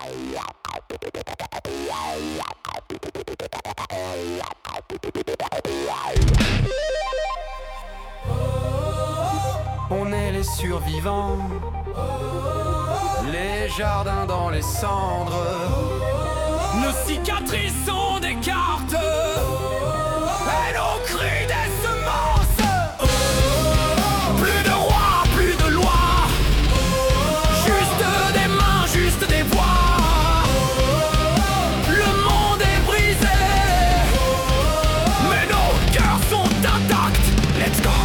On est les survivants, les jardins dans les cendres. Nos cicatrices sont des cartes et nos cris des semences. Plus de rois, plus de lois, juste des mains, juste des voix. Le monde est brisé, mais nos cœurs sont intacts. Let's go.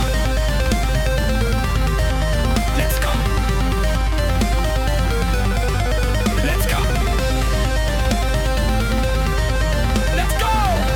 Let's go. Let's go. Let's go.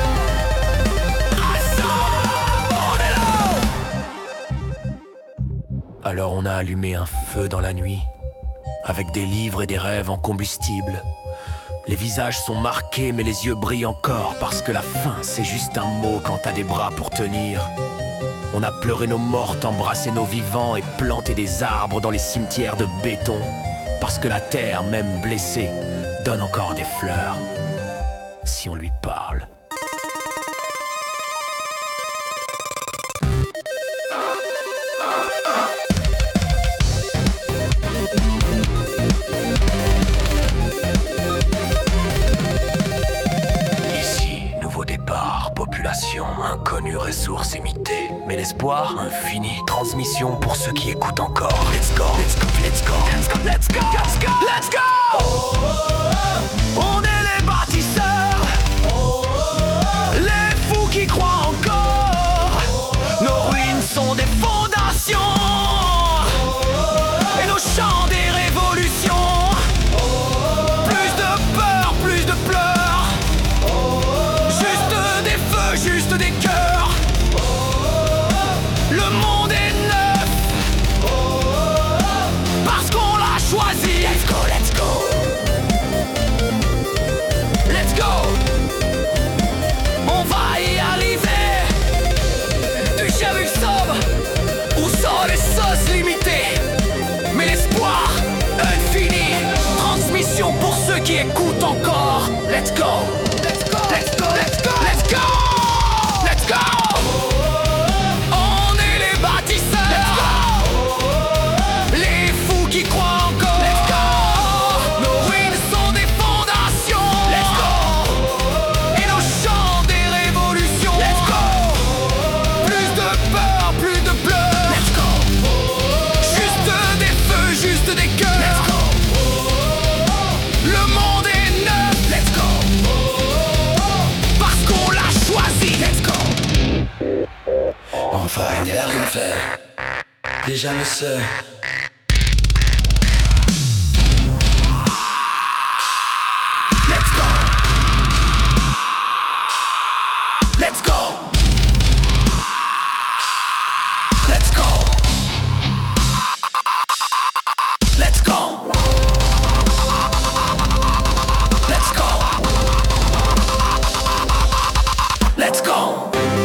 On est là. Alors on a allumé un feu dans la nuit, avec des livres et des rêves en combustible. Les visages sont marqués mais les yeux brillent encore, parce que la fin c'est juste un mot quand t'as des bras pour tenir. On a pleuré nos mortes, embrassé nos vivants et planté des arbres dans les cimetières de béton, parce que la terre, même blessée, donne encore des fleurs, si on lui parle. Ici, nouveau départ, population inconnue, ressources imitées, mais l'espoir infini, transmission pour ceux qui écoutent encore. Let's go, let's go, let's go, let's go, let's go, let's go, let's go. On est les bâtisseurs, les fous qui croient encore. Nos ruines sont des fondations et nos chants des révolutions. Plus de peur, plus de pleurs, juste des feux, juste des cœurs. Le monde est neuf parce qu'on l'a choisi. Let's go, let's go. Let's go. On va y arriver. Du jamais sobre ou sans les sauces limitées, mais l'espoir infini. Transmission pour ceux qui écoutent encore. Let's go. Let's go. Let's go. Let's go. Let's go. Let's go. On est les bâtisseurs, les fous qui croient encore. Let's go. Nos ruines sont des fondations. Let's go. Et nos chants des révolutions. Let's go. Plus de peur, plus de pleurs. Let's go. Juste des feux, juste des cœurs. Let's go. Le monde est neuf. Let's go. Parce qu'on l'a choisi. Let's go. Enfin, il n'y a rien à faire. Déjà le seul. Let's go. Let's go. Let's go. Let's go. Let's go. Let's go.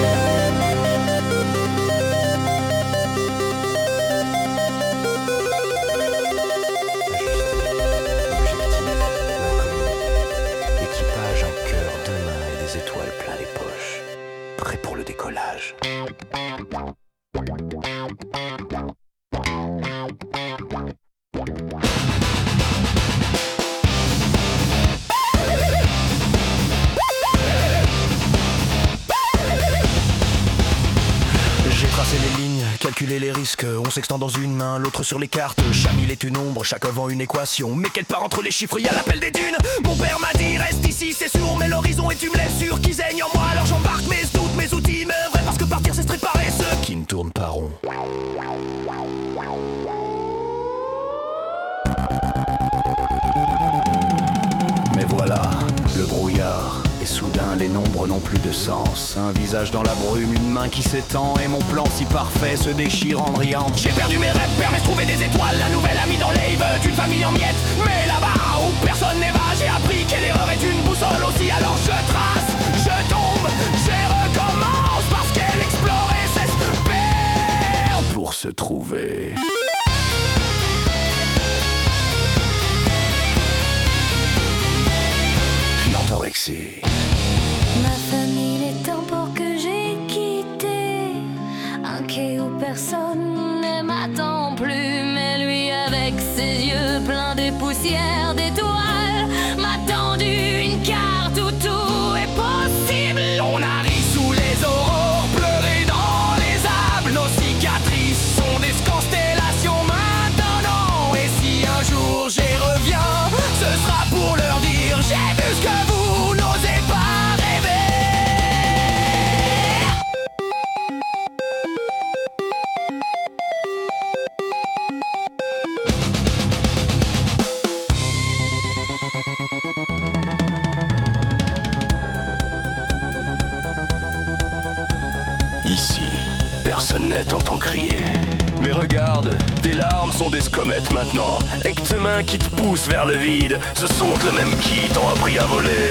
Équipage, un cœur, deux mains et des étoiles plein les poches. Prêt pour le décollage. J'ai tracé les lignes, calculé les risques. On sextant dans une main, l'autre sur les cartes. Chaque mille est une ombre, chaque œuvre une équation. Mais quelque part entre les chiffres, y a l'appel des dunes. Mon père m'a dit reste ici, c'est sûr. Mais l'horizon est une blessure qui saigne en moi. Alors j'embarque mes doutes, mes outils, mes rêves. Parce que partir c'est se préparer ceux qui ne tournent pas rond. Mais voilà, le brouillard. Et soudain les nombres n'ont plus de sens. Un visage dans la brume, une main qui s'étend. Et mon plan si parfait se déchire en riant. J'ai perdu mes rêves, permet de trouver des étoiles. La nouvelle amie dans l'Ave, une famille en miettes. Mais là-bas où personne n'est va, j'ai appris que l'erreur est une boussole aussi. Alors je trace, je tombe, je recommence. Parce qu'elle explore et s'espère pour se trouver. m'entend plus, mais lui avec ses yeux pleins des poussières d'étoiles m'a tendu une carte où tout est possible. On a ri sous les aurores, pleuré dans les arbres. Nos cicatrices sont des constellations maintenant. Et si un jour j'y reviens, ce sera pour leur dire: j'ai vu ce que vous n'osez pas rêver. Ici, personne ne t'entend crier. Mais regarde, tes larmes sont des squelettes maintenant. Et que tes mains qui te poussent vers le vide, ce sont les mêmes qui t'ont appris à voler.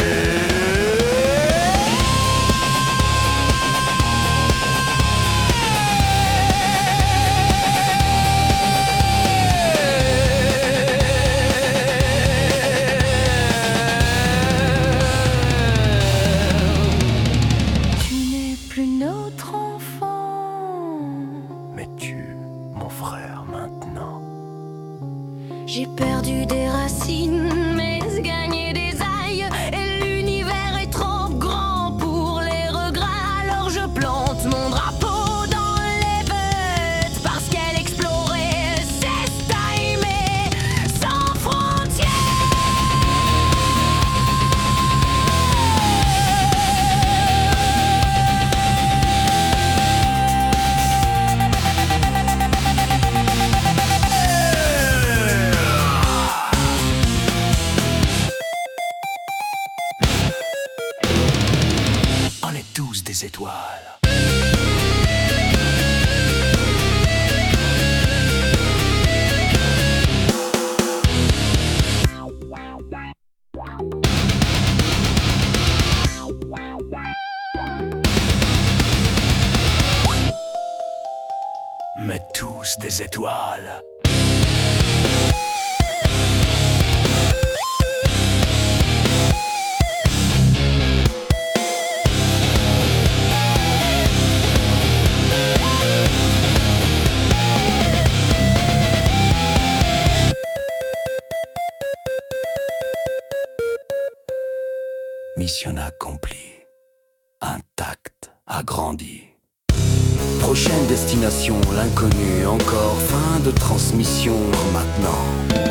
Tu n'es plus notre enfant. Mais tu, mon frère, maintenant. J'ai perdu des racines, mais gagné des ailes. Et l'univers est trop grand pour les regrets. Alors je plante mon drapeau dans les bêtes, parce qu'elle explorait, c'est à aimer sans frontières. On est tous des étoiles. Mais tous des étoiles. Mission accomplie. Intact, agrandi. Prochaine destination, l'inconnu. Encore fin de transmission maintenant.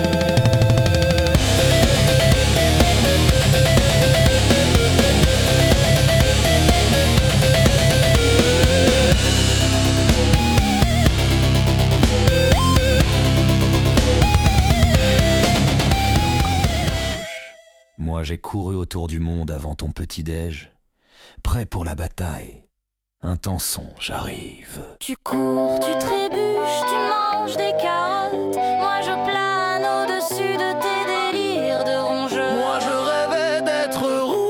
Moi j'ai couru autour du monde avant ton petit-déj, prêt pour la bataille. Un tançon, j'arrive. Tu cours, tu trébuches, tu manges des carottes. Moi je plane au-dessus de tes délires de rongeur. Moi je rêvais d'être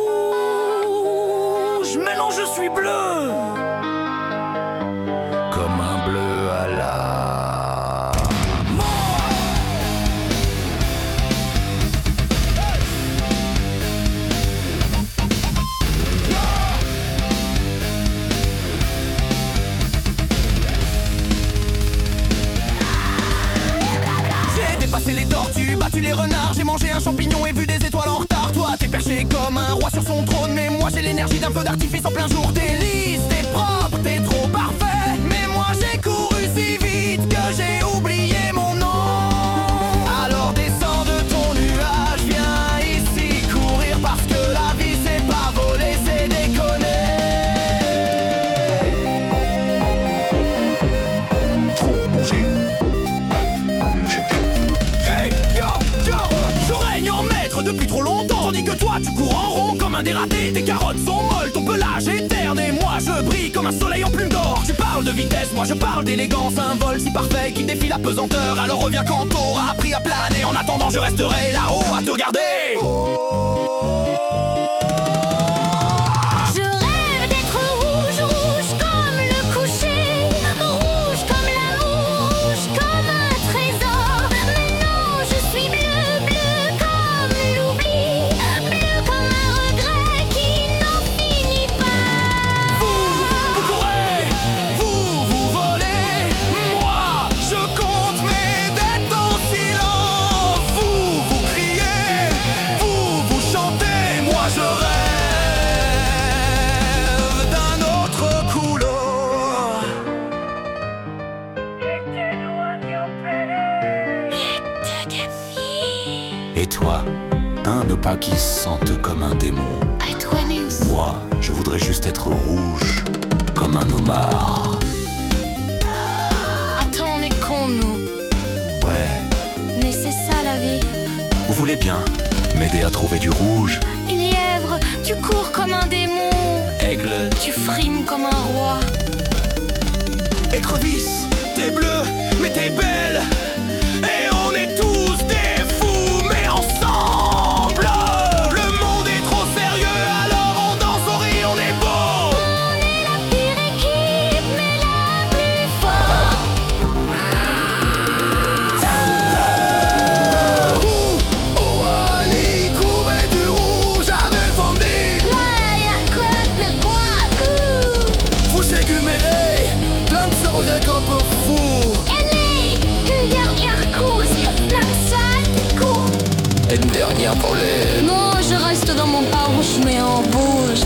rouge, mais non je suis bleu. Comme un bleu à la les tortues, battu les renards, j'ai mangé un champignon et vu des étoiles en retard. Toi t'es perché comme un roi sur son trône, mais moi j'ai l'énergie d'un feu d'artifice en plein jour. T'es lisse, t'es propre, t'es trop parfait, mais moi j'ai couru si vite que j'ai oublié mon nom. Alors descends de ton nuage, viens ici courir, parce que la vie c'est pas voler, c'est déconner. Trop bouger. Je règne en maître depuis trop longtemps, tandis que toi tu cours en rond comme un dératé. Tes carottes sont molles, ton pelage est terne, et moi je brille comme un soleil en plume d'or. Tu parles de vitesse, moi je parle d'élégance, un vol si parfait qui défie la pesanteur. Alors reviens quand t'auras appris à planer, en attendant je resterai là-haut à te regarder. Je rêve d'être rouge, rouge comme le coucher, rouge comme l'amour, rouge comme un trésor. Mais non, je suis bleu, bleu comme l'oubli, bleu comme un regret qui n'en finit pas. Vous courez, vous volez, moi je toi, un ne pas qui se sente comme un démon. Moi, je voudrais juste être rouge, comme un homard. Attends, on est cons, nous. Ouais, Mais c'est ça la vie. vous voulez bien m'aider à trouver du rouge? Lièvre, tu cours comme un démon. Aigle, Tu frimes comme un roi. Écrevisse, t'es bleue, mais t'es belle. Et on est tous des fous, mais ensemble. Le monde est trop sérieux, alors on danse, on rit, on est beau. On est la pire équipe, mais la plus forte. Oh, allez, couvert du rouge à défendre. Ouais, y'a quoi de quoi? Vous écumérez, plein de sang d'un peu fou. Une dernière pour les... Non, je reste dans mon parouche, mais en bouge.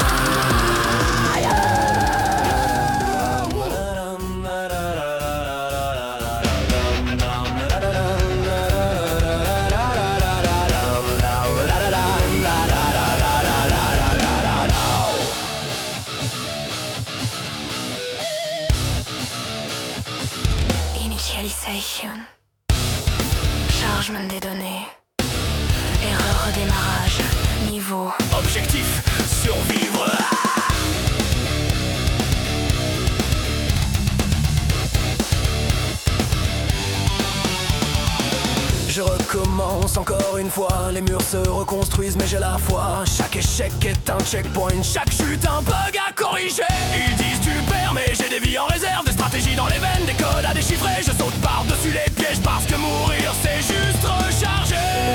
Initialisation. Chargement des données. Erreur redémarrage. Niveau. Objectif, survivre. Je recommence encore une fois. Les murs se reconstruisent mais j'ai la foi. Chaque échec est un checkpoint, chaque chute un bug à corriger. Ils disent tu perds mais j'ai des vies en réserve. Des stratégies dans les veines, des codes à déchiffrer. Je saute par-dessus les pièges parce que mourir c'est juste recharger.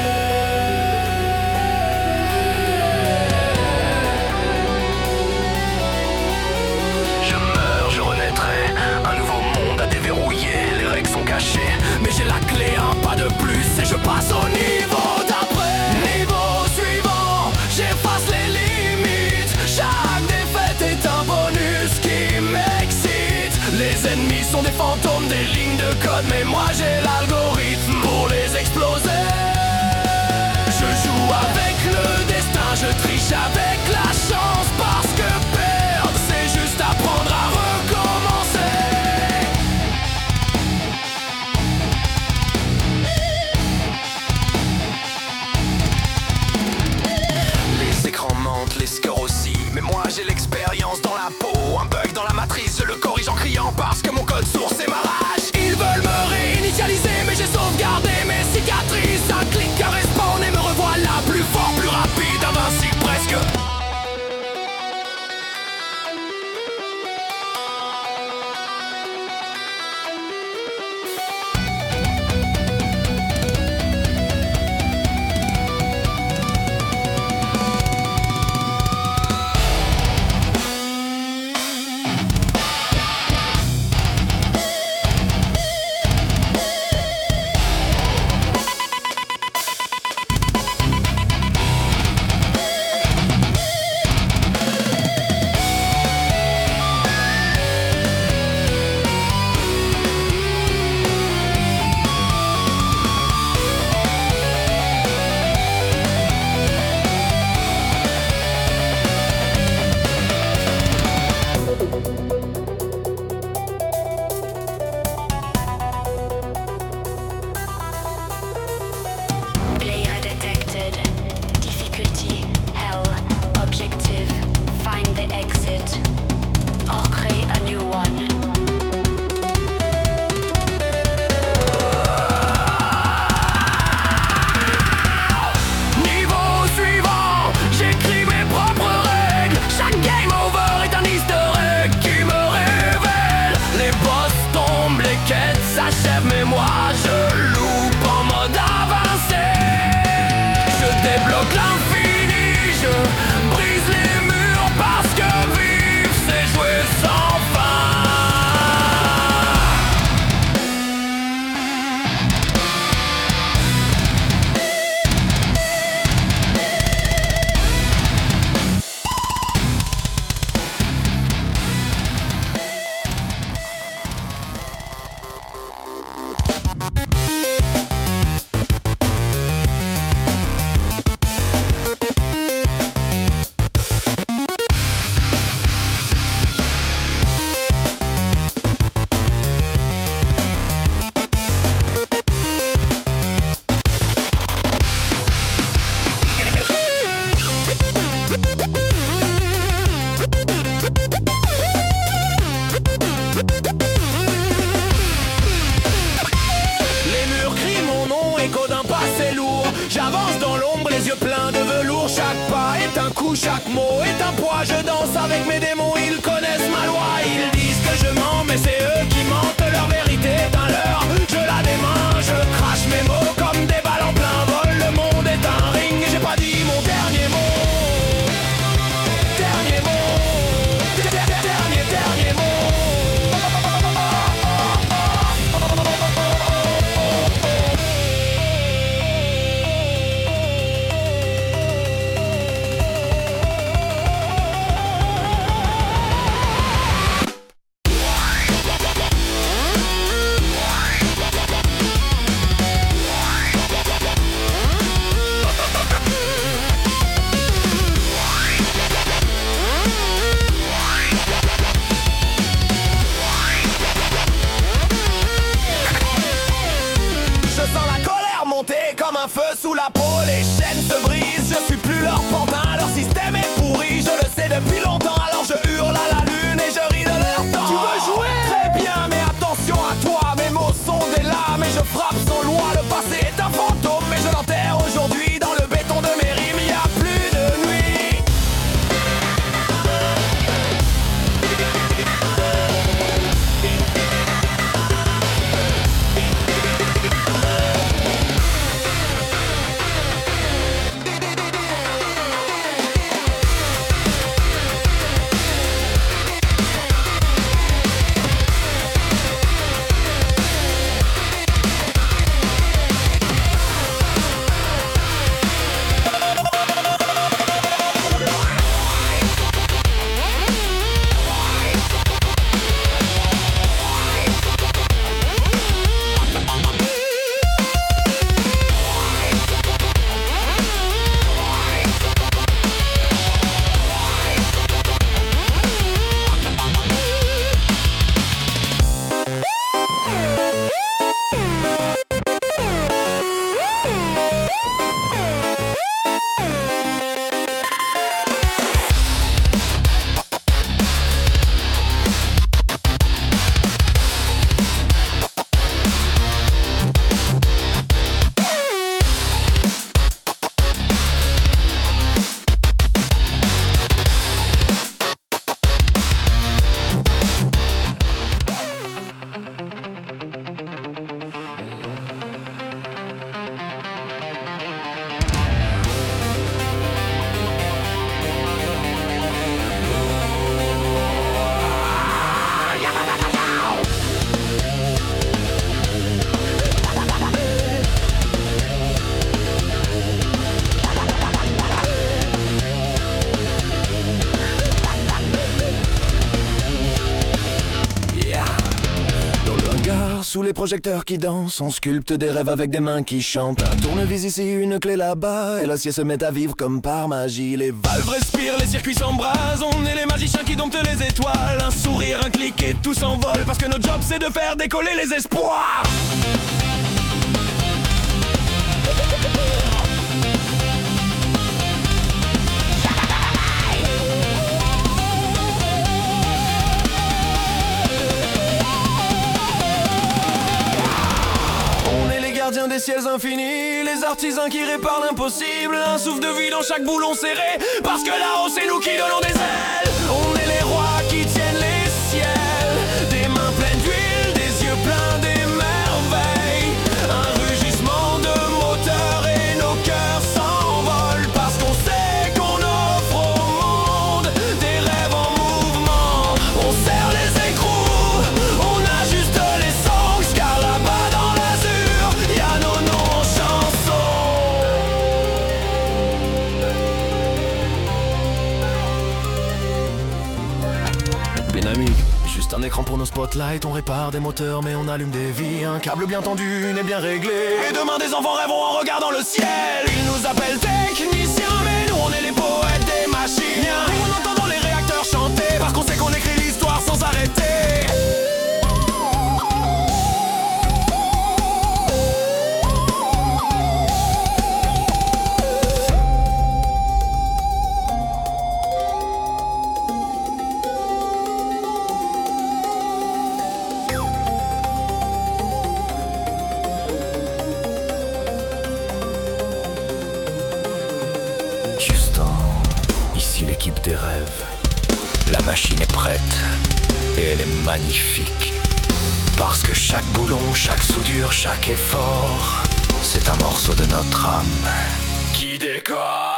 Je meurs, je renaîtrai. Un nouveau monde à déverrouiller. Les règles sont cachées, mais j'ai la clé, un pas de plus et je passe au niveau d'après. Niveau suivant, j'efface les limites. Chaque défaite est un bonus qui m'excite. Les ennemis sont des fantômes, des lignes de code, mais moi j'ai l'algorithme pour les exploser. Je joue avec le destin, je triche avec la chance parce que perdre c'est juste apprendre à recommencer. Les écrans mentent, les scores aussi, mais moi j'ai l'expérience dans la peau. Un bug dans la matrice, je le corrige en criant parce que mon code source est ma rage. Ils veulent me réinitialiser. écho d'un passé lourd. J'avance dans l'ombre, les yeux pleins de velours. Chaque pas est un coup, chaque mot est un poids. Je danse avec mes démons, ils connaissent ma loi. Ils disent que je mens, mais c'est eux qui mentent. Leur vérité est un leurre, je la démain. Je crache mes mots comme des balles en plein vol. Le monde est un ring et j'ai pas dit mon dernier mot. Dernier mot. Dernier mot. Comme un feu sous la peau, les chaînes se brisent. Je suis plus leur pantin, leur système est pourri. Je le sais depuis longtemps, alors je hurle à la lune et je ris de leur temps. Tu veux jouer? Très bien, mais attention à toi. Mes mots sont des lames et je frappe sans loi. Le passé est un fantôme, mais je l'enterre aujourd'hui. Dans le béton de mes rimes, y a plus de nuit. Sous les projecteurs qui dansent, on sculpte des rêves avec des mains qui chantent. Un tournevis ici, une clé là-bas, et l'acier se met à vivre comme par magie. Les valves respirent, les circuits s'embrasent, on est les magiciens qui domptent les étoiles. Un sourire, un clic et tout s'envole, parce que notre job c'est de faire décoller les espoirs. Gardiens des ciels infinis, les artisans qui réparent l'impossible. Un souffle de vie dans chaque boulon serré, parce que là-haut c'est nous qui donnons des ailes. On est les rois qui tiennent les ciels, des mains pleines d'huile, des yeux pleins d'émerveil. Un rugissement de moteur et nos cœurs s'envolent, parce qu'on sait qu'on offre au monde des rêves en mouvement. On serre les écrous, on ajuste les songs, car là-bas dans l'azur y'a nos noms en chansons. Dynamique, juste un écran pour nos spotlights. On répare des moteurs mais on allume des vies. Un câble bien tendu n'est bien réglé, et demain des enfants rêveront en regardant le ciel. Ils nous appellent techniciens, mais nous on est les poètes des machines. En entendant les réacteurs chanter, parce qu'on sait qu'on écrit l'histoire sans arrêter. tes rêves. La machine est prête et elle est magnifique. Parce que chaque boulon, chaque soudure, chaque effort, c'est un morceau de notre âme qui décolle.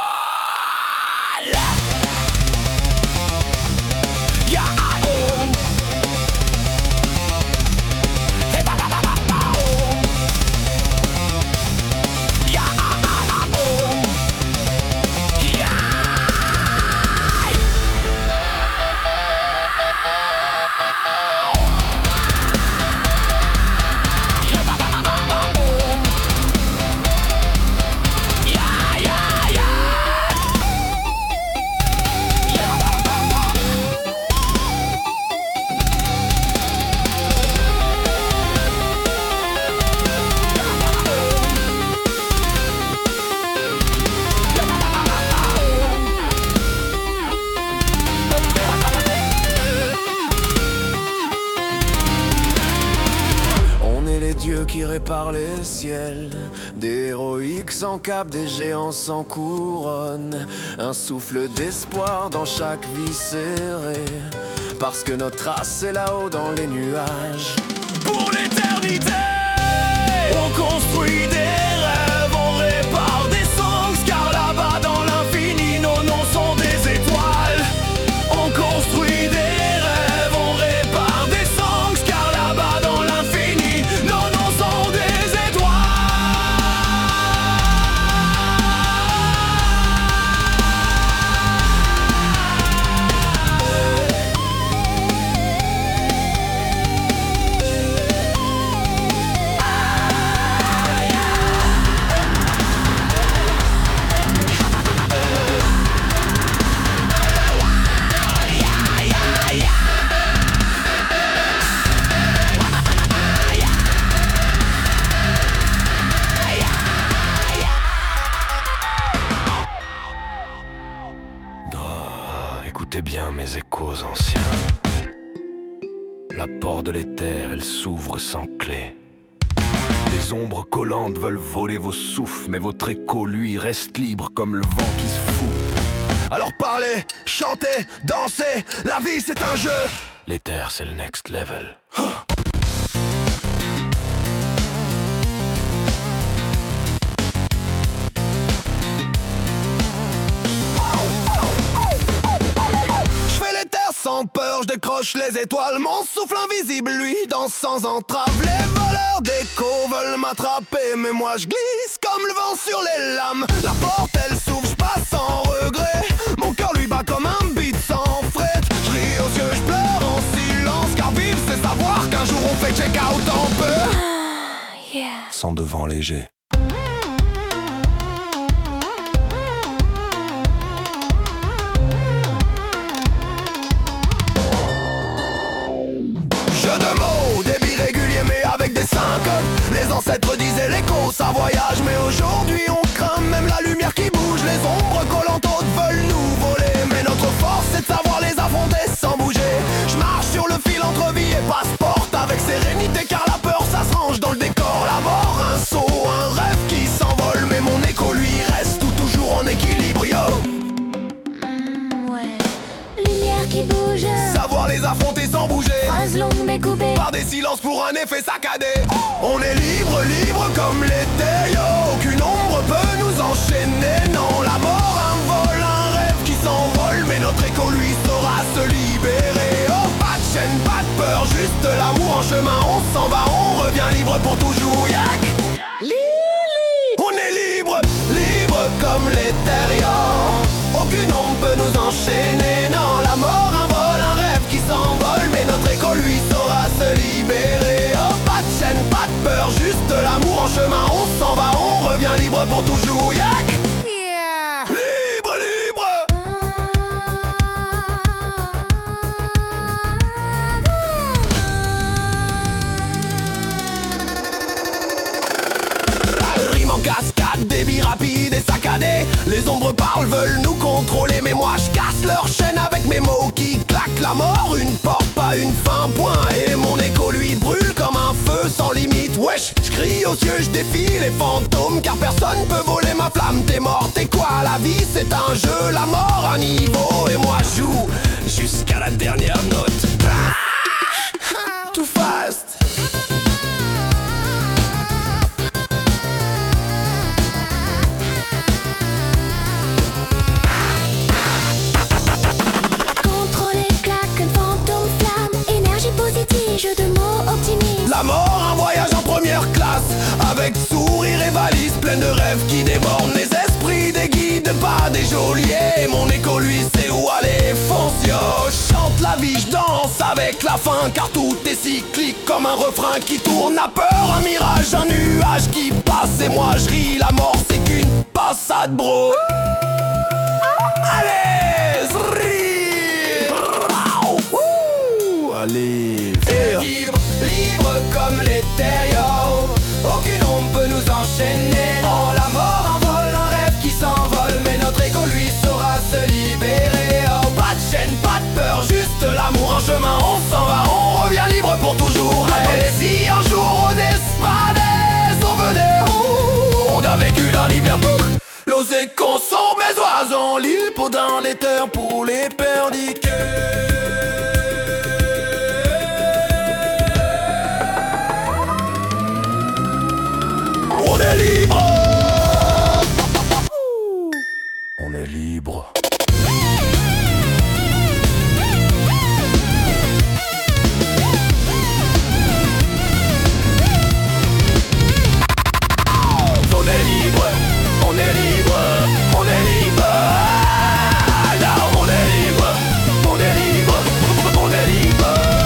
Qui répare les ciels, des héroïques sans cap, des géants sans couronne, un souffle d'espoir dans chaque vie serrée, parce que notre race est là-haut dans les nuages. Pour l'éternité, on construit des rêves, on répare des songs, car là-bas dans l'infini, nos noms sont des étoiles. On construit des rêves, on répare des songs, car là-bas dans l'infini, nos noms sont des étoiles. Écoutez bien mes échos anciens. La porte de l'éther, elle s'ouvre sans clé. Les ombres collantes veulent voler vos souffles, mais votre écho, lui, reste libre comme le vent qui se fout. Alors parlez, chantez, dansez, la vie c'est un jeu. L'éther c'est le next level. Sans peur, je décroche les étoiles, mon souffle invisible, lui, danse sans entrave. Les voleurs d'écho veulent m'attraper, mais moi je glisse comme le vent sur les lames. La porte, elle s'ouvre, je passe sans regret. Mon cœur lui bat comme un beat sans fret. Je ris aux yeux, je pleure en silence, car vivre, c'est savoir qu'un jour on fait check-out en peu. Sans devant léger. Les ancêtres disaient l'écho, ça voyage. Mais aujourd'hui on craint même la lumière qui bouge. Les ombres collantes hautes veulent nous voler, mais notre force c'est de savoir les affronter sans bouger. Je marche sur le fil entre vie et passeport, avec sérénité car la peur ça se range dans le décor. La mort, un saut, un rêve qui s'envole, mais mon écho lui reste toujours en équilibre, yo. Ouais, lumière qui bouge, savoir les affronter sans bouger. Phrase longue mais coupée par des silences pour un effet saccadé. On est libre, libre comme l'été, yo. Aucune ombre peut nous enchaîner, non. La mort, un vol, un rêve qui s'envole, mais notre écho lui saura se libérer. Oh, pas de chaîne, pas de peur, juste l'amour en chemin. On s'en va, on revient libre pour toujours, yak. On est libre, libre comme l'éther, yo. Aucune ombre peut nous enchaîner, non. La mort, un vol, un rêve qui s'envole, mais notre écho lui saura se libérer. Oh, pas de chaîne, pas de peur, juste l'amour en chemin. On s'en va, on revient libre pour toujours, yak. Libre, libre. Rime en cascade, débit rapide et saccadé. Les ombres parlent, veulent nous contrôler, mais moi je casse leur chaîne avec mes mots qui claquent la mort. Une porte, pas une fin, point. Et mon écho lui brûle comme un feu sans limite. Wesh, je crie aux cieux, je défie les fantômes, car personne peut voler ma flamme. T'es mort, t'es quoi? La vie c'est un jeu, la mort un niveau. Et moi je joue jusqu'à la dernière note. Too fast. Jeu de mots optimiste. La mort, un voyage en première classe, avec sourire et valise pleine de rêves qui débordent les esprits, des guides, pas des geôliers. Mon écho lui sait où aller, fonce yo. Chante la vie, je danse avec la fin, car tout est cyclique comme un refrain qui tourne. À peur, un mirage, un nuage qui passe, et moi je ris, la mort c'est qu'une passade bro. Allez, zri. Allez. Libre, libre comme l'étériau. Aucune ombre peut nous enchaîner. Oh la mort, un vol, un rêve qui s'envole. Mais notre écho lui saura se libérer. Oh pas de chaîne, pas de peur, juste l'amour. En chemin on s'en va, on revient libre pour toujours. Et si un jour on espradait, on venait, on a vécu dans l'hiver. Nos échos sont mes oiseaux, l'île pour dans les terres pour les perdiquer. On est libre. On est libre. On est libre. On est libre. On est libre. Là on est libre. On est libre. On est libre.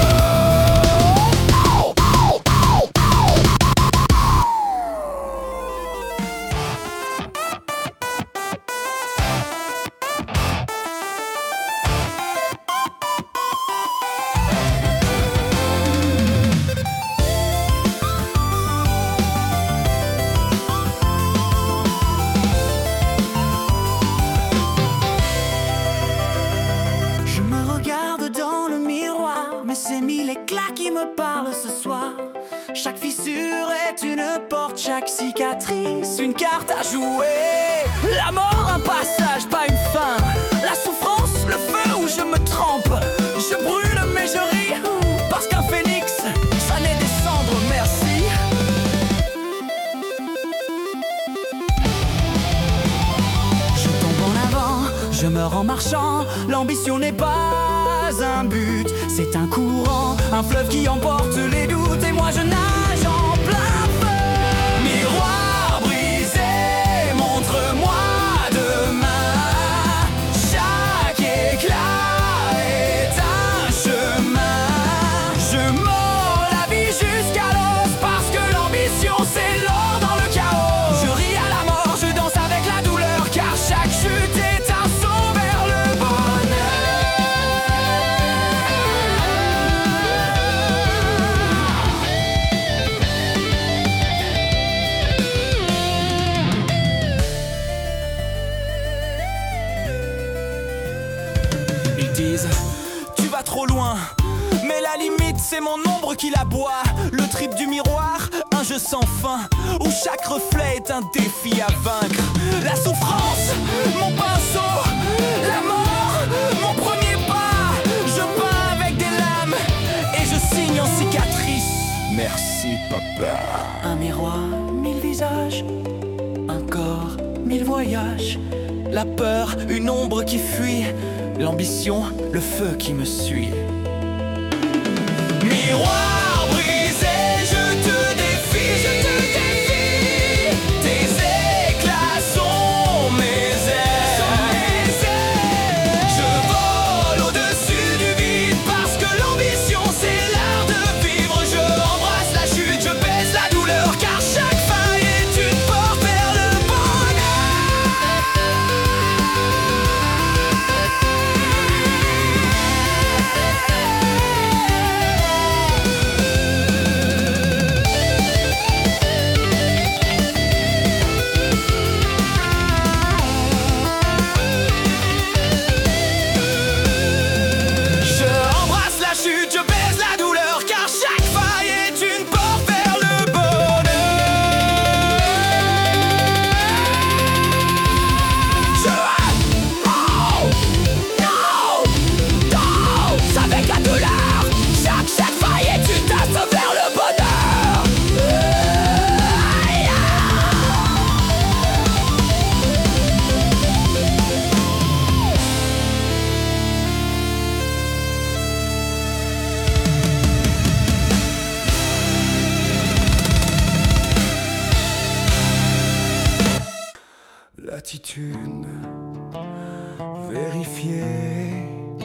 Chaque fissure est une porte, chaque cicatrice une carte à jouer. La mort un passage, pas une fin. La souffrance, le feu où je me trempe. Je brûle mais je ris, parce qu'un phénix, ça naît des cendres, merci. Je tombe en avant, je meurs en marchant. L'ambition n'est pas un but, c'est un courant, un fleuve qui emporte les doutes. Et moi je nage en plein feu. Miroir brisé, montre-moi demain. Chaque éclat est un chemin. Je mords la vie jusqu'à l'os, parce que l'ambition c'est l'or dans le chaos. Je ris à la mort, je danse avec la douleur, car chaque chute est un saut vers le bonheur. Ils disent, tu vas trop loin, mais la limite c'est mon ombre qui l'aboie. Le trip du miroir, un jeu sans fin, où chaque reflet est un défi à vaincre. La souffrance, mon pinceau, la mort, mon premier pas. Je peins avec des lames, et je signe en cicatrice. Merci papa. Un miroir, 1000 visages, un corps, 1000 voyages. La peur, une ombre qui fuit. L'ambition, le feu qui me suit. Miroir brisé, je te défie, je te défie. Tes éclats sont mes ailes. Je vole au-dessus du vide, parce que l'ambition c'est l'art de vivre. Je embrasse la chute, je baisse la douleur, car chaque faille est une porte vers le bonheur. latitude vérifiée,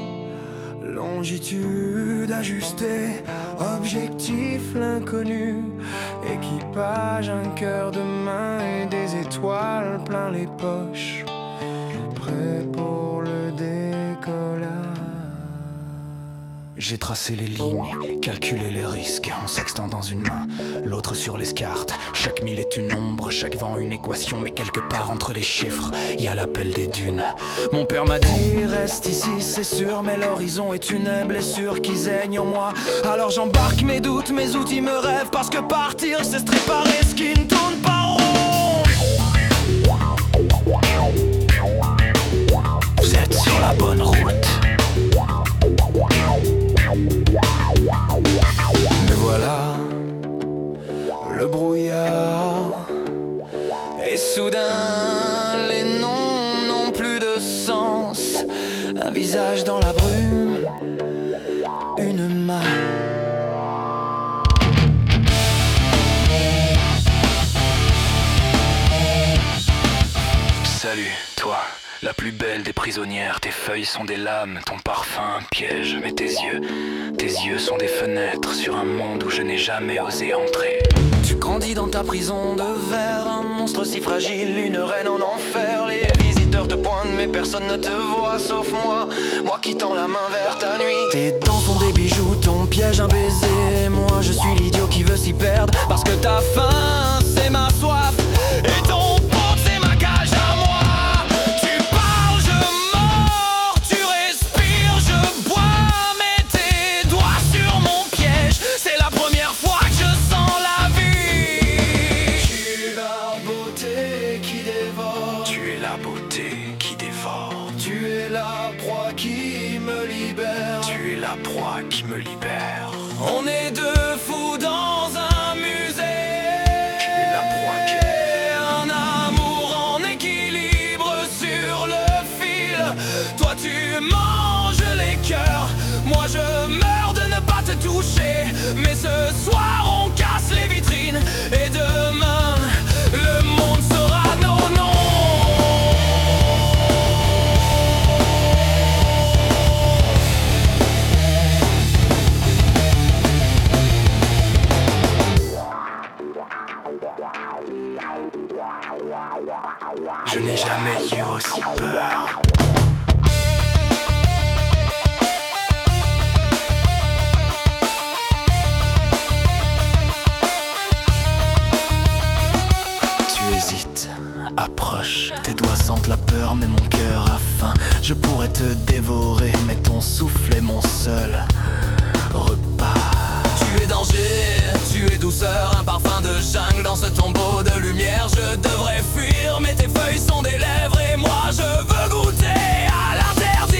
longitude ajustée, objectif l'inconnu, équipage un cœur de main et des étoiles plein les poches, prêt pour le décollage. J'ai tracé les lignes, calculé les risques, en sextant dans une main, l'autre sur les cartes. Chaque mille est une ombre, chaque vent une équation, mais quelque part entre les chiffres, y a l'appel des dunes. Mon père m'a dit reste ici, c'est sûr, mais l'horizon est une blessure qui saigne en moi. Alors j'embarque mes doutes, mes outils me rêvent, parce que partir c'est se préparer ce qui ne tourne pas rond. Vous êtes sur la bonne route. Mais voilà, le brouillard, et soudain les noms n'ont plus de sens. Un visage dans la brume, une main. Salut, toi, la plus belle des prisonnières. Tes feuilles sont des lames, ton parfum un piège. Mais tes yeux sont des fenêtres sur un monde où je n'ai jamais osé entrer. Tu grandis dans ta prison de verre, un monstre si fragile, une reine en enfer. Les visiteurs te pointent mais personne ne te voit sauf moi, moi qui tends la main vers ta nuit. Tes dents sont des bijoux, ton piège un baiser. Moi je suis l'idiot qui veut s'y perdre, parce que ta faim c'est ma soif et ton pot c'est ma cage à moi. Tu parles, je mords, tu respires, je bois, mais tes doigts sur mon piège, c'est la première fois que je sens la vie. Tu es la beauté qui dévore, Tu es la beauté qui dévore. tu es la proie qui me libère. Tu es la proie qui me libère. On est deux fous dans un musée. Tu es la proie qui Un amour en équilibre sur le fil. Toi tu manges les cœurs, moi je meurs de ne pas te toucher. Mais ce soir on casse les vitrines et demain le monde sera nos noms. Je n'ai jamais eu aussi peur. Tu hésites, approche, tes doigts sentent la peur mais mon cœur a faim. Je pourrais te dévorer mais ton souffle est mon seul repas. Tu es danger, tu es douceur, un parfum de jungle dans ce tombeau de lumière. Je devrais fuir mais tes feuilles sont des lèvres et moi je veux goûter à l'interdit.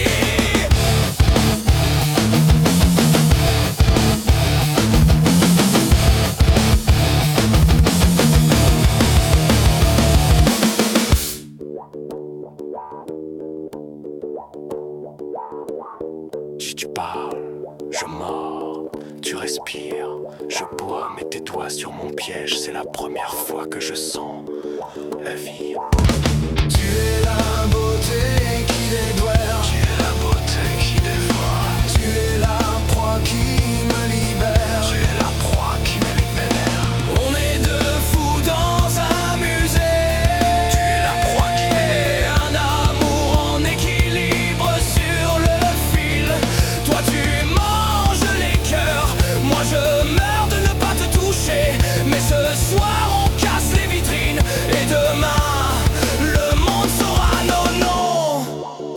Si tu parles, je mords. Tu respires, je bois, mais tes doigts sur mon piège. C'est la première fois que je sens la vie. Tu es la beauté qui dédouane. Tu es la beauté qui dévore. Tu es la proie qui me libère. Tu es la proie qui me libère. On est deux fous dans un musée. Tu es la proie qui m'élève. Un amour en équilibre sur le fil. Toi tu manges les cœurs, moi je meurs de ne pas te toucher. Mais ce soir on casse les vitrines et demain le monde saura nos noms.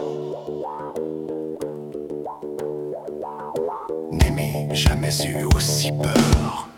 N'ai jamais eu aussi peur.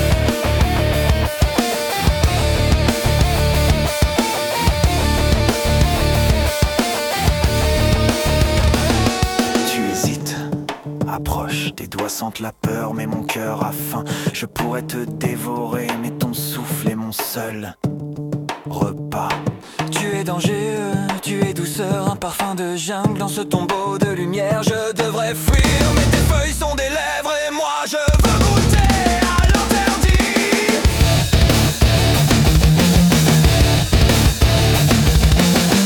Tu hésites, approche, tes doigts sentent la peur mais mon cœur a faim. Je pourrais te dévorer mais ton souffle est mon seul repas. Tu es danger, tu es douceur, un parfum de jungle dans ce tombeau de lumière. Je devrais fuir mais tes feuilles sont des lèvres et moi je veux goûter à l'interdit.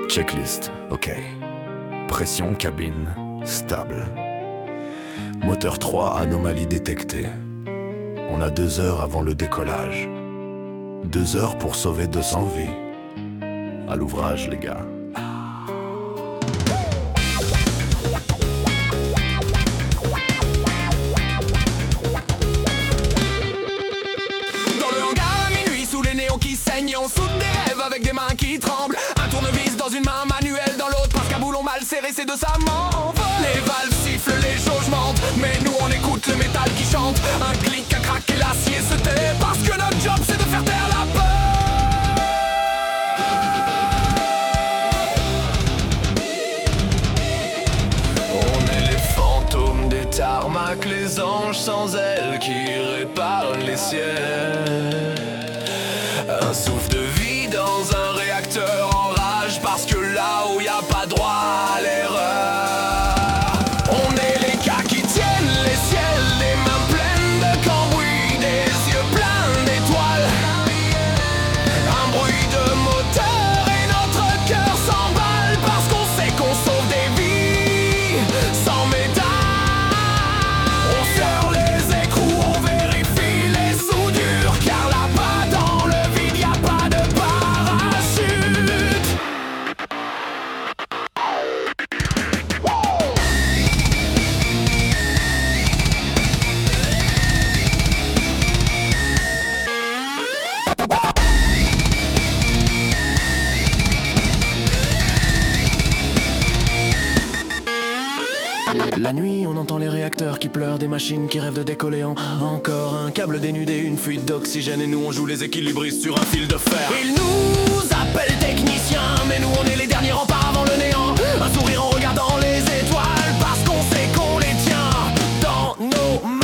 Checklist, ok. Pression cabine, stable. Moteur 3, anomalie détectée. On a 2 heures avant le décollage. 2 heures pour sauver 200 vies. À l'ouvrage, les gars. Dans le hangar à minuit, sous les néons qui saignent, on soude des rêves avec des mains qui tremblent. Un tournevis dans une main, manuel dans l'autre, parce qu'un boulon mal serré, ces deux ça m'envole. Les valves sifflent, les jauges mentent, mais nous on écoute le métal qui chante. Un clic, un crack et l'acier se tait, parce que notre job c'est de faire taire la peur. On est les fantômes des tarmacs, les anges sans ailes qui réparent les ciels. Un souffle de vie dans un réacteur en rage, parce que là où y a pas droit à l'erreur. On est les gars qui tiennent les ciels, les mains pleines de cambouis, des yeux pleins d'étoiles. Un bruit de moteur et notre cœur s'emballe, parce qu'on sait qu'on sauve des vies sans médaille. On serre les écrous, on vérifie les soudures, car là-bas dans le vide y a pas de parachute. La nuit, on entend les réacteurs qui pleurent, des machines qui rêvent de décoller en encore un câble dénudé, une fuite d'oxygène, et nous on joue les équilibristes sur un fil de fer. Ils nous appellent techniciens, mais nous on est les derniers remparts avant le néant. Un sourire en regardant les étoiles, parce qu'on sait qu'on les tient dans nos mains.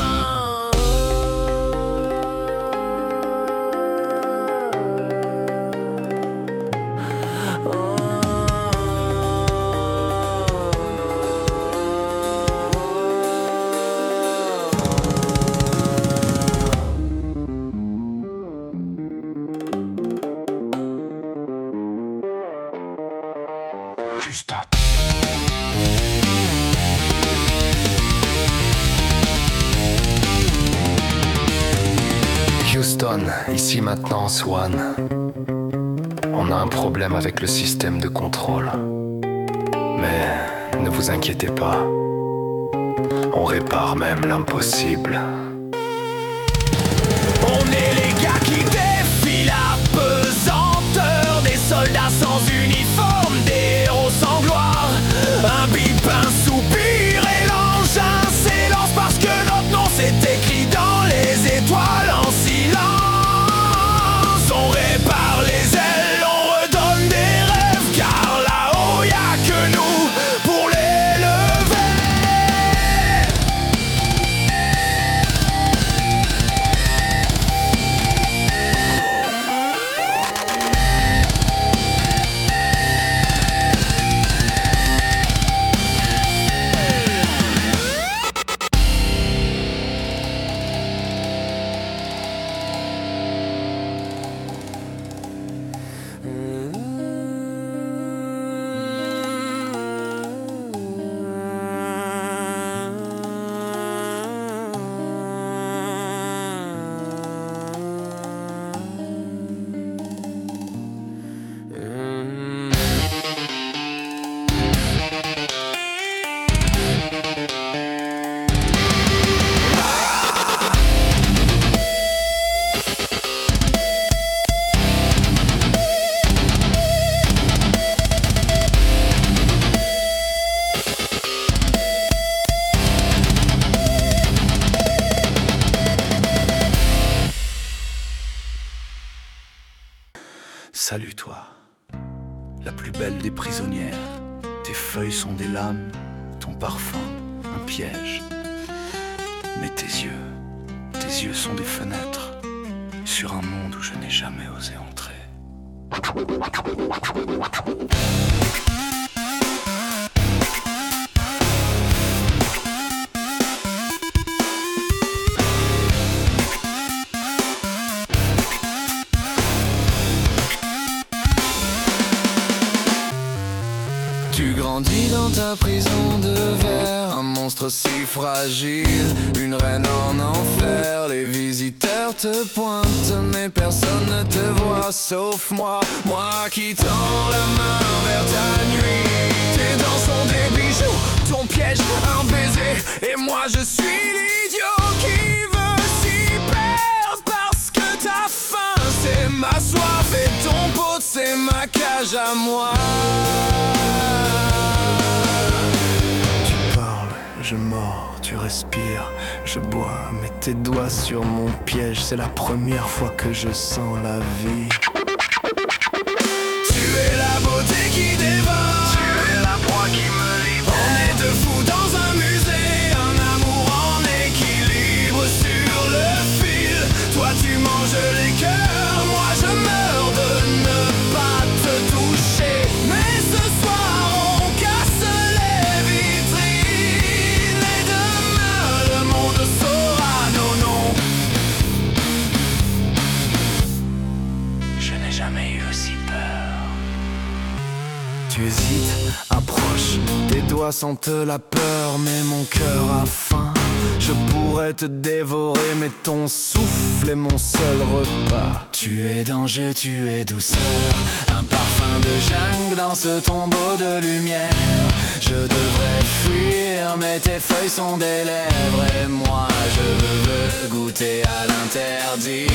Houston, ici maintenant Swan. On a un problème avec le système de contrôle. Mais ne vous inquiétez pas. On répare même l'impossible. On est les gars qui défient la pesanteur, des soldats sans uniforme, des héros sans gloire. Un bip, un soupir et l'engin s'élance, parce que notre nom s'est écrit dans les étoiles en silence. On répare les ailes, on redonne des rêves, car là-haut y a que nous pour les lever. Salut toi, la plus belle des prisonnières. Tes feuilles sont des lames, ton parfum un piège. Mais tes yeux sont des fenêtres sur un monde où je n'ai jamais osé entrer. ta prison de verre, un monstre si fragile, une reine en enfer. Les visiteurs te pointent, mais personne ne te voit sauf moi, moi qui tends la main vers ta nuit. Tes dents sont des bijoux, ton piège un baiser, et moi je suis l'idiot qui veut s'y perdre parce que ta faim c'est ma soif et ton pote c'est ma cage à moi. Tu parles, je mords, tu respires, je bois, mets tes doigts sur mon piège, c'est la première fois que je sens la vie. Tu es la beauté qui dévore, tu es la proie qui me libère. On est deux fous dans un musée, un amour en équilibre sur le fil. Toi tu manges les cœurs, moi je meurs de ne pas te toucher. Mais ce soir on casse les vitrines et demain le monde saura nos noms. Je n'ai jamais eu aussi peur. Tu hésites, approche, tes doigts sentent la peur, mais mon cœur a faim. Je pourrais te dévorer, mais ton souffle est mon seul repas. Tu es danger, tu es douceur, un parfum de jungle dans ce tombeau de lumière. Je devrais fuir, mais tes feuilles sont des lèvres, et moi je veux goûter à l'interdit.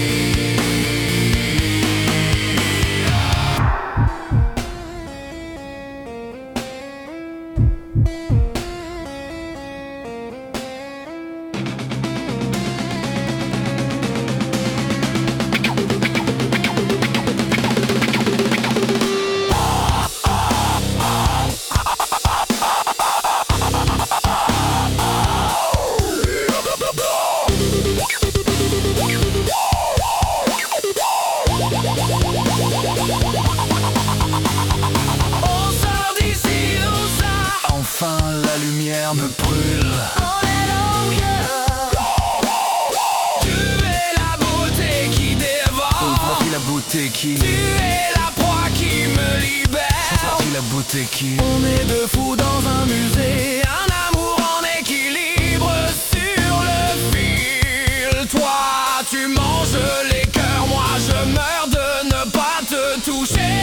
Enfin la lumière me brûle. On est dans le cœur. Tu es la beauté qui dévore, la beauté qui... Tu es la proie qui me libère, la beauté qui... On est deux fous dans un musée, un amour en équilibre sur le fil. Toi tu manges les cœurs, moi je meurs de ne pas te toucher.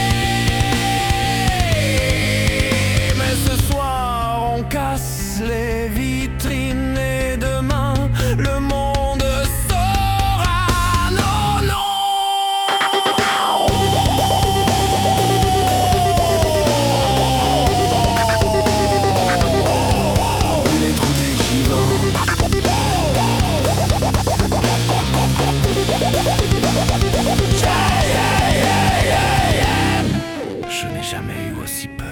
Mais ce soir on casse les vitrines et demain le monde saura nos noms. Les trous je n'ai jamais eu aussi peur.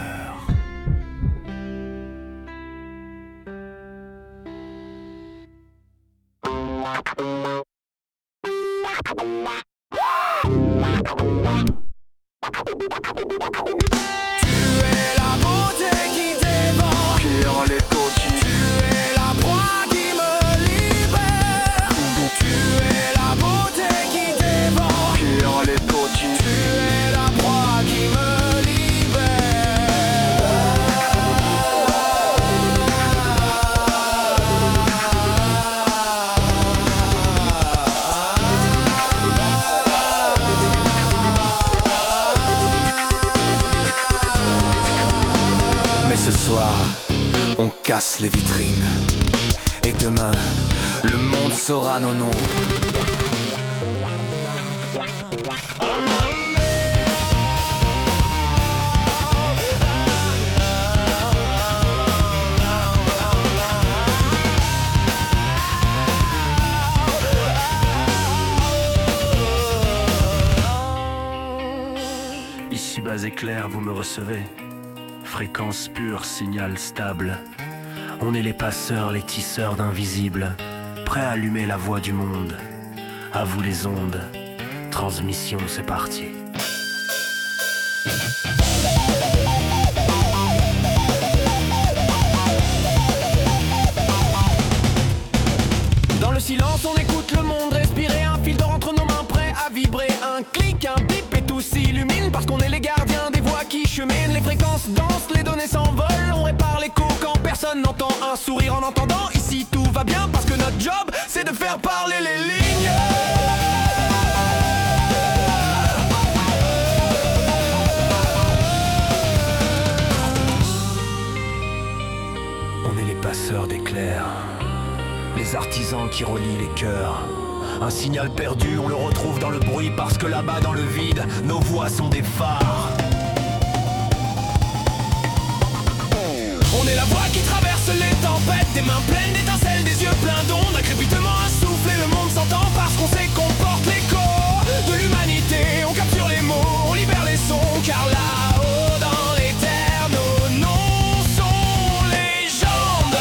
Tu es la beauté qui dévore, qui rend les coquilles. Tu es la proie qui me libère. Tu es la beauté qui dévore, qui rend les coquilles. Tu es la proie qui me libère. Mais ce soir, on casse les vitrines, et demain, le monde saura nos noms. Ici bas éclair, vous me recevez. Fréquence pure, signal stable. On est les passeurs, les tisseurs d'invisibles, prêts à allumer la voix du monde. À vous les ondes. Transmission, c'est parti. Dans le silence, on écoute le monde respirer. Un fil d'or entre nos mains prêt à vibrer. Un clic, un bip et tout s'illumine parce qu'on est les gardiens des voix qui cheminent. Les fréquences dansent, les données s'envolent. On répare l'écho quand personne n'entend un sourire en entendant. Ici tout va bien parce que notre job c'est de faire parler les lignes. On est les passeurs d'éclairs, les artisans qui relient les cœurs. Un signal perdu, on le retrouve dans le bruit parce que là-bas dans le vide, nos voix sont des phares. On est la voix qui traverse les tempêtes, des mains pleines d'étincelles, des yeux pleins d'ondes. Un crépitement, un souffle et le monde s'entend parce qu'on sait qu'on porte l'écho de l'humanité. On capture les mots, on libère les sons, car là-haut dans les terres, nos noms sont légendes.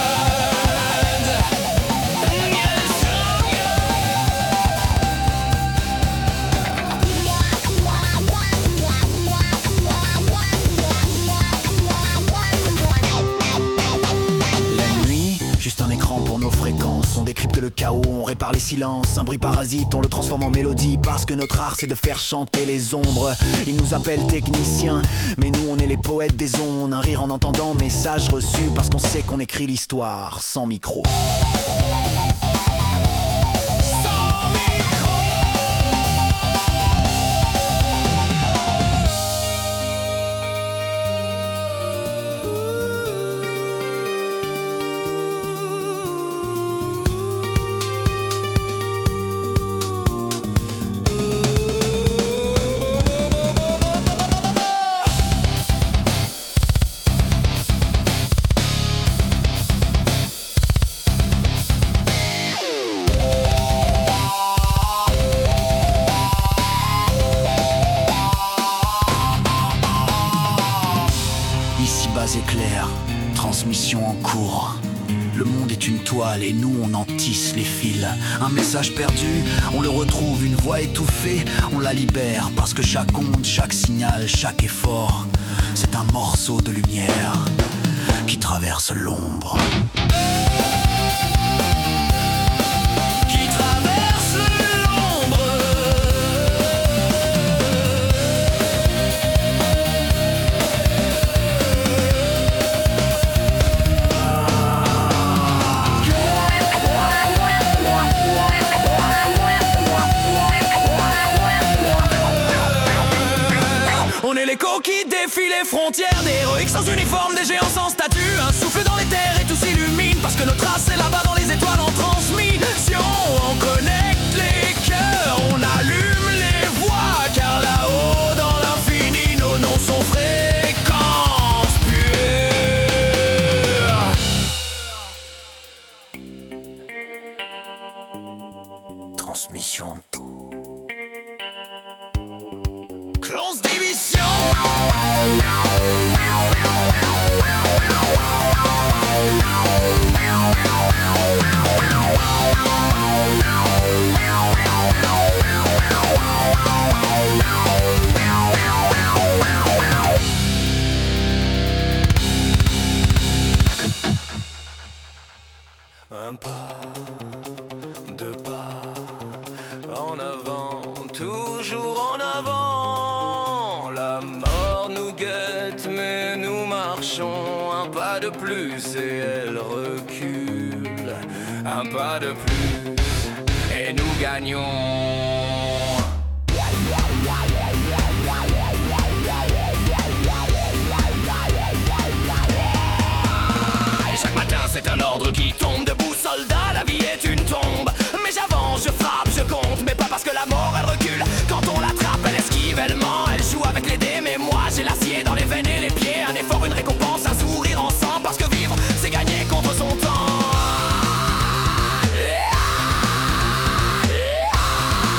Juste un écran pour nos fréquences. On décrypte le chaos, on répare les silences. Un bruit parasite, on le transforme en mélodie. Parce que notre art c'est de faire chanter les ombres. Ils nous appellent techniciens, mais nous on est les poètes des ondes. Un rire en entendant, message reçu. Parce qu'on sait qu'on écrit l'histoire sans micro. Éclair, transmission en cours. Le monde est une toile et nous on en tisse les fils. Un message perdu, on le retrouve, une voix étouffée, on la libère. Parce que chaque onde, chaque signal, chaque effort, c'est un morceau de lumière qui traverse l'ombre. On est l'écho qui défie les frontières, des héroïques sans uniforme, des géants sans statut. Un souffle dans les terres et tout s'illumine parce que notre race est là-bas dans les étoiles en transmission. On connecte les cœurs, on allume les voix, car là-haut dans l'infini nos noms sont fréquences pures. Transmission. Close division. Un pas, deux pas, en avant, toujours en avant. La mort nous guette, mais nous marchons un pas de plus et elle recule. Un pas de plus et nous gagnons. C'est un ordre qui tombe debout, soldat, la vie est une tombe. Mais j'avance, je frappe, je compte, mais pas parce que la mort elle recule. Quand on l'attrape, elle esquive, elle ment, elle joue avec les dés. Mais moi j'ai l'acier dans les veines et les pieds. Un effort, une récompense, un sourire ensemble. Parce que vivre, c'est gagner contre son temps.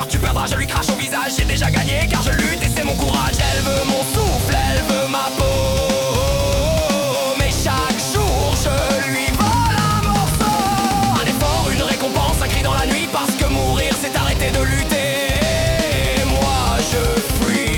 Tu perdras, je lui crache au visage. J'ai déjà gagné car je lutte et c'est mon courage. Elle veut mon souffle, elle veut ma peau. Mais chaque jour je lui vole un morceau. Un effort, une récompense, un cri dans la nuit. Parce que mourir c'est arrêter de lutter. Moi je fuis.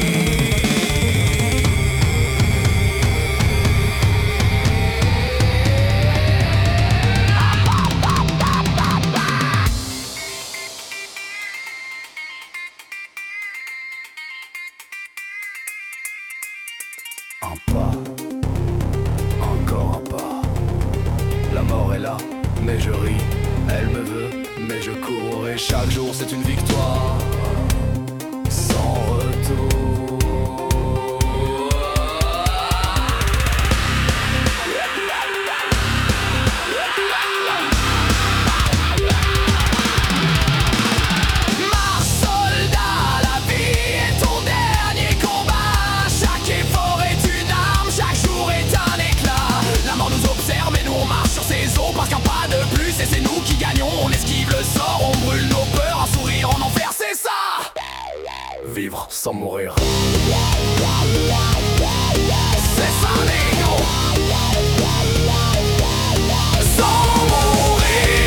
Un pas, encore un pas. La mort est là, mais je ris. Elle me veut, mais je cours. Et chaque jour c'est une victoire sans retour. Marche soldat, la vie est ton dernier combat. Chaque effort est une arme, chaque jour est un éclat. La mort nous observe et nous on marche sur ses os. Parce qu'un pas de plus et c'est nous qui gagnons. On esquive le sort, on brûle nos peurs. Un sourire en enfer, c'est ça. Vivre sans mourir. C'est ça l'ego. Sans mourir.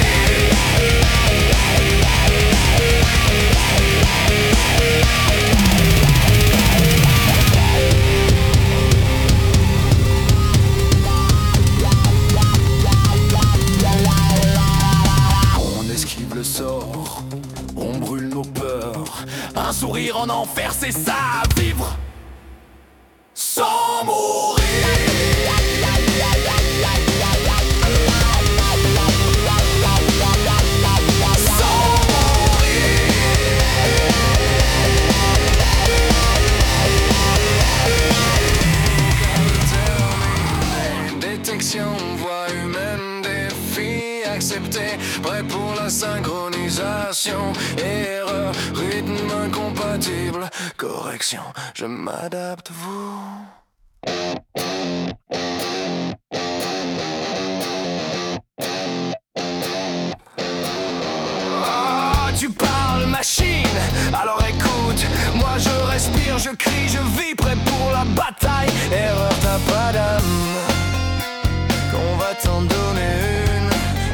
On esquive le sort, on brûle nos peurs. Un sourire en enfer, c'est ça, vivre sans mourir. Sans mourir. Détection, voix humaine, défi accepté. Prêt pour la synchronisation. Erreur, rythme incompatible. Correction, je m'adapte, vous. tu parles machine, alors écoute. Moi je respire, je crie, je vis, prêt pour la bataille. Erreur, t'as pas d'âme, qu'on va t'en donner une.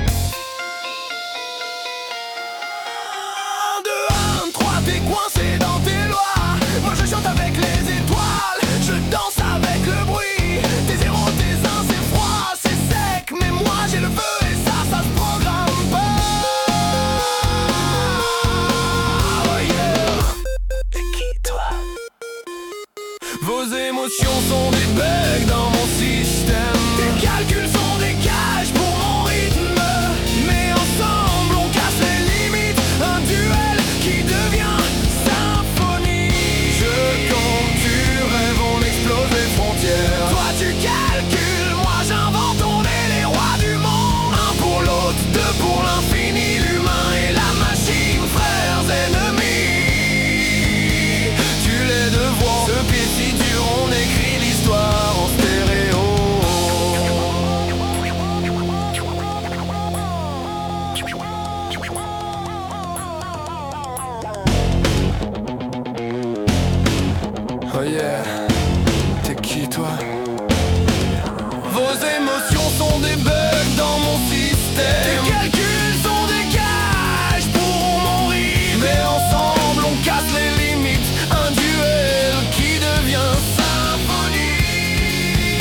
1, 2, 1, 3, t'es coincé dans tes lois. Moi je chante avec les étoiles, je danse avec le bruit. Tes 0, tes 1, c'est froid, c'est sec, mais moi j'ai le feu et ça se programme pas. Oh yeah. T'es qui toi? Vos émotions sont des bugs dans mon système. Tes calculs sont des cages pour mon rythme. Mais ensemble on casse les limites. Un duel qui devient symphonie. Je compte, tu rêves, on explose les frontières. Toi tu calcules, moi j'invente, on est les rois du monde. Un pour l'autre, deux pour l'infini. L'humain et la machine, frères ennemis. Tu les devoirs, ce pied si dur, on écrit l'histoire en stéréo. Oh yeah, t'es qui toi? Vos émotions sont des bugs dans mon système. Tes calculs sont des cages pour mon rythme. Mais ensemble on casse les limites. Un duel qui devient symphonie.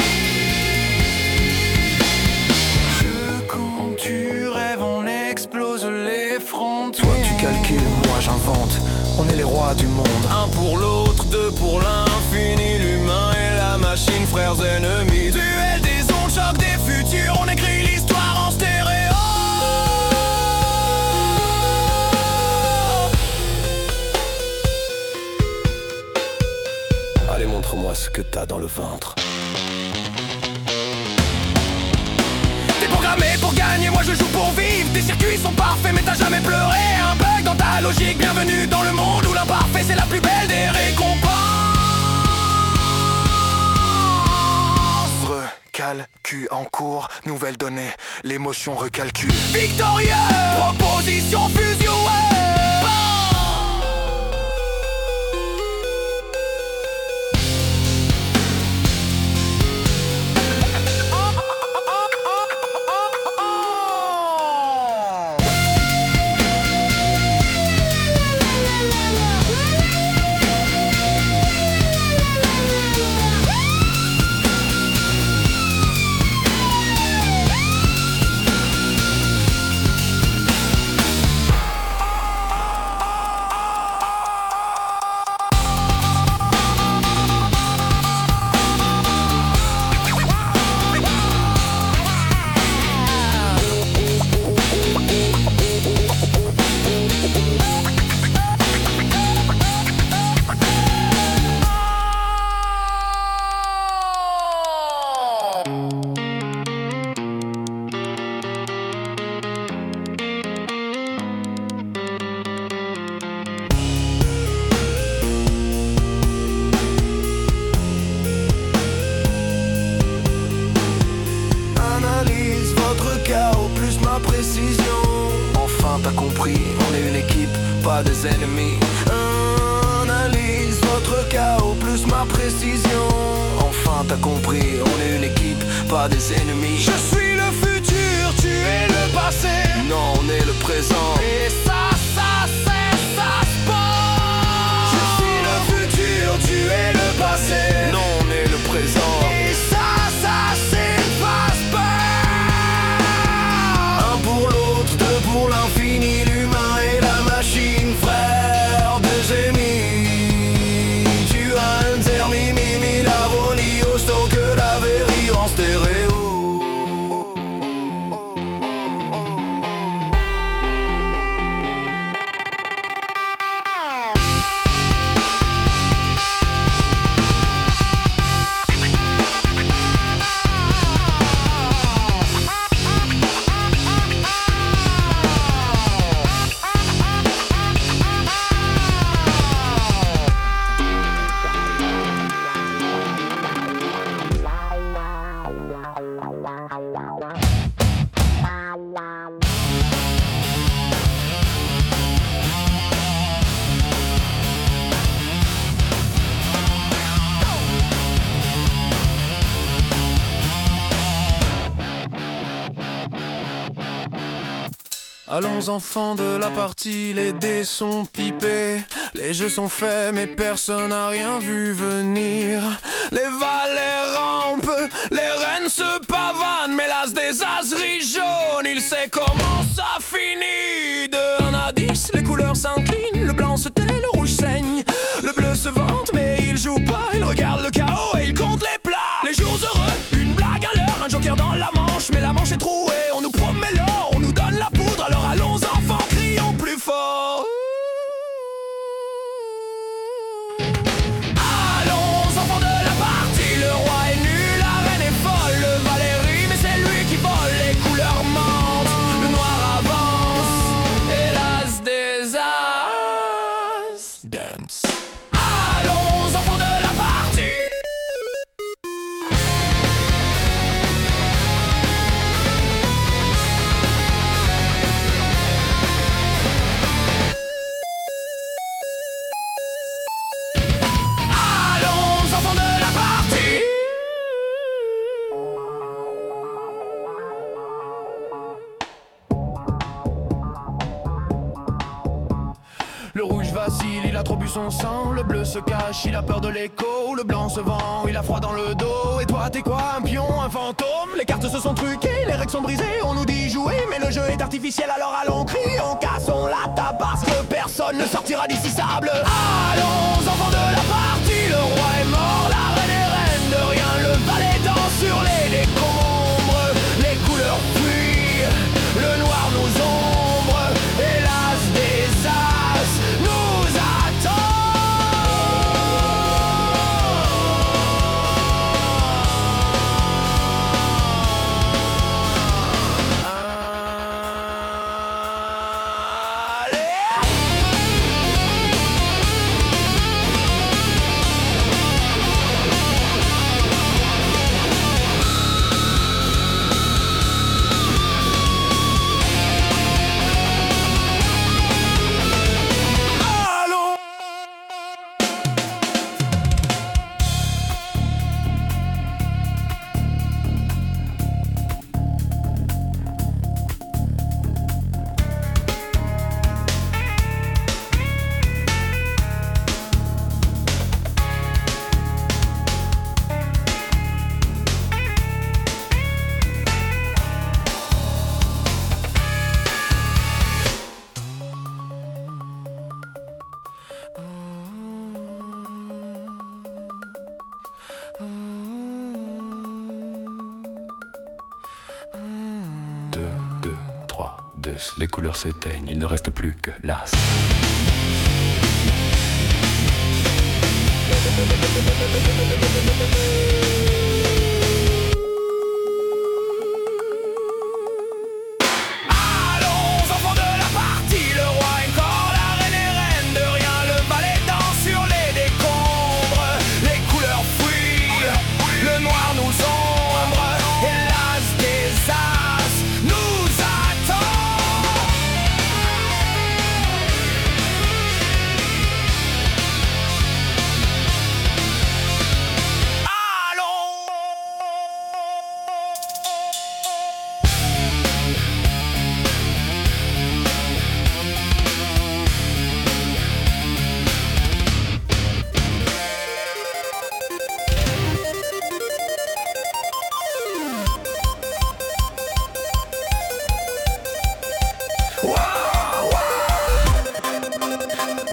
Je compte, tu rêves, on explose les frontières. Toi tu calcules, moi j'invente, on est les rois du monde. Un pour l'autre, deux pour l'infini. L'humain et la machine, frères ennemis. Duel des ondes, choc des futurs. On écrit l'histoire en stéréo. Allez, montre-moi ce que t'as dans le ventre. T'es programmé pour gagner, moi je joue pour vivre. Tes circuits sont parfaits mais t'as jamais pleuré. Un bug dans ta logique, bienvenue dans le monde où l'imparfait c'est la plus belle des récompenses. Recalcul en cours, nouvelle donnée, l'émotion recalcule. Victorieux, proposition fusion, ouais. compris, on est une équipe, pas des ennemis. Analyse votre chaos plus ma précision. Enfin t'as compris, on est une équipe, pas des ennemis. Je suis le futur, tu es le passé. Non, on est le présent. Et ça se passe. Je suis le futur, tu es le passé. Non, on est le présent. Et ça s'efface pas. Un pour l'autre, deux pour l'infini, l'humain et la machine, frère, deux ennemis. Tu as un termi, mimi, la vonie, aussitôt que la vérie en stéréo. Allons enfants de la partie, les dés sont pipés. Les jeux sont faits mais personne n'a rien vu venir. Les valets rampent, les reines se pavanent, mais l'as des aseries jaunes, il sait comment ça finit. De 1 à 10, les couleurs s'inclinent, le blanc se tait, le rouge saigne. Le bleu se vante mais il joue pas, il regarde le chaos et il compte les plats. Les jours heureux, une blague à l'heure, un joker dans la manche, mais la manche est trouée, on nous promet l'or, on nous donne la poudre, alors allons enfants, crions plus fort. Allons enfants de la partie, le roi est nul, la reine est folle, le valet rit, mais c'est lui qui vole, les couleurs mentent, le noir avance, et l'as des as dance. Allons enfants de la partie. Allons enfants de la partie. Le rouge vacille, il a trop bu son sang. Le bleu se cache, il a peur de l'écho. Le blanc se vend, il a froid dans le dos. Et toi t'es quoi, un pion, un fantôme? Les cartes se sont truquées, les règles sont brisées. On nous dit jouer, mais le jeu est artificiel. Alors allons crier, on casse, on la tape, parce que personne ne sortira d'ici sable. Allons enfants de la partie, le roi est mort, la reine est reine de rien, le valet danse sur les décombres, les couleurs fuient, le noir nous ombre, et l'as des as nous attend. Les couleurs s'éteignent, il ne reste plus que l'as. Allons enfants de la partie, le roi est mort, la reine est reine de rien, le valet danse sur les décombres, les couleurs fuient, le noir nous ombre, et l'as des as nous attend.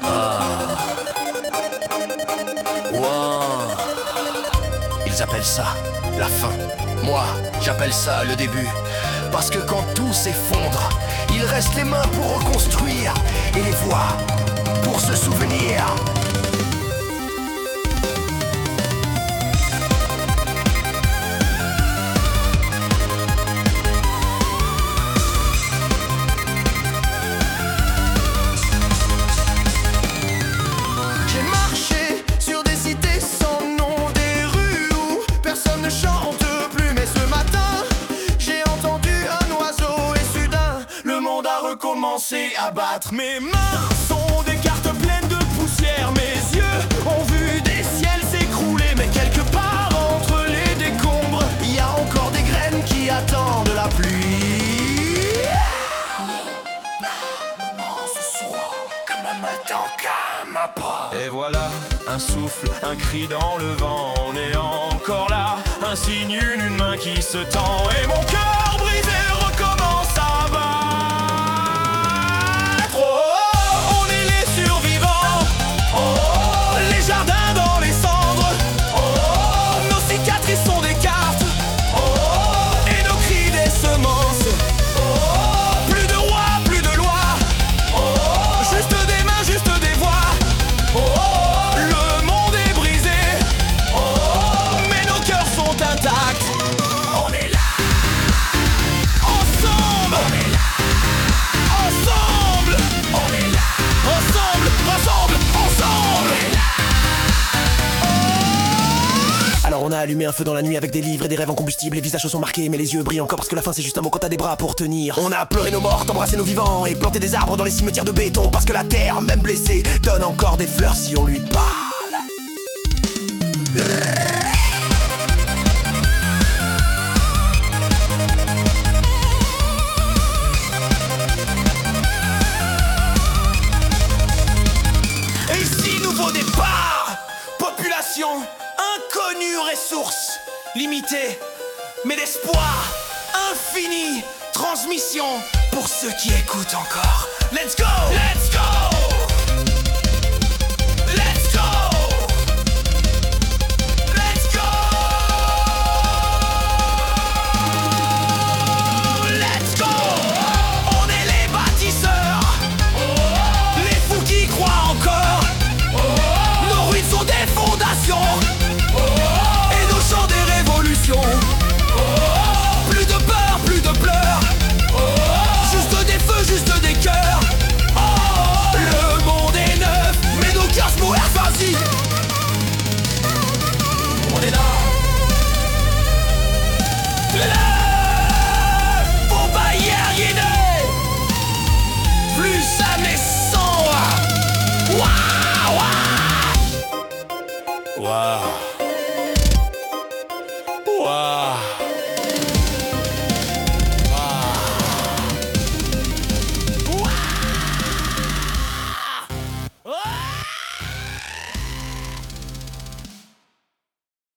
Wow. Ils appellent ça la fin. Moi, j'appelle ça le début. Parce que quand tout s'effondre, il reste les mains pour reconstruire et les voix pour se souvenir. Commencer à battre. Mes mains sont des cartes pleines de poussière. Mes yeux ont vu des ciels s'écrouler. Mais quelque part entre les décombres, il y a encore des graines qui attendent la pluie. Ce soir, comme un matin, comme un pas. Et voilà, un souffle, un cri dans le vent. On est encore là, un signe, une main qui se tend. Et mon cœur brisé recommence à battre. On a allumé un feu dans la nuit avec des livres et des rêves en combustible. Les visages sont marqués mais les yeux brillent encore parce que la fin c'est juste un mot quand t'as des bras pour tenir. On a pleuré nos morts, embrassé nos vivants et planté des arbres dans les cimetières de béton. Parce que la terre, même blessée, donne encore des fleurs si on lui parle. Et ici, nouveau départ. Population inconnue, ressources limitées, mais d'espoir infini. Transmission pour ceux qui écoutent encore. Let's go! Let's go! Let's go! Let's go! Let's go! On est les bâtisseurs, les fous qui croient encore. Nos ruines sont des fondations et nos chants des révolutions. Plus de peur, plus de pleurs, juste des feux, juste des cœurs. Le monde est neuf, mais nos cœurs se mouillent, vas-y. On est là. Faut pas y arriver. Plus jamais sans. Waouh, waouh. Waouh.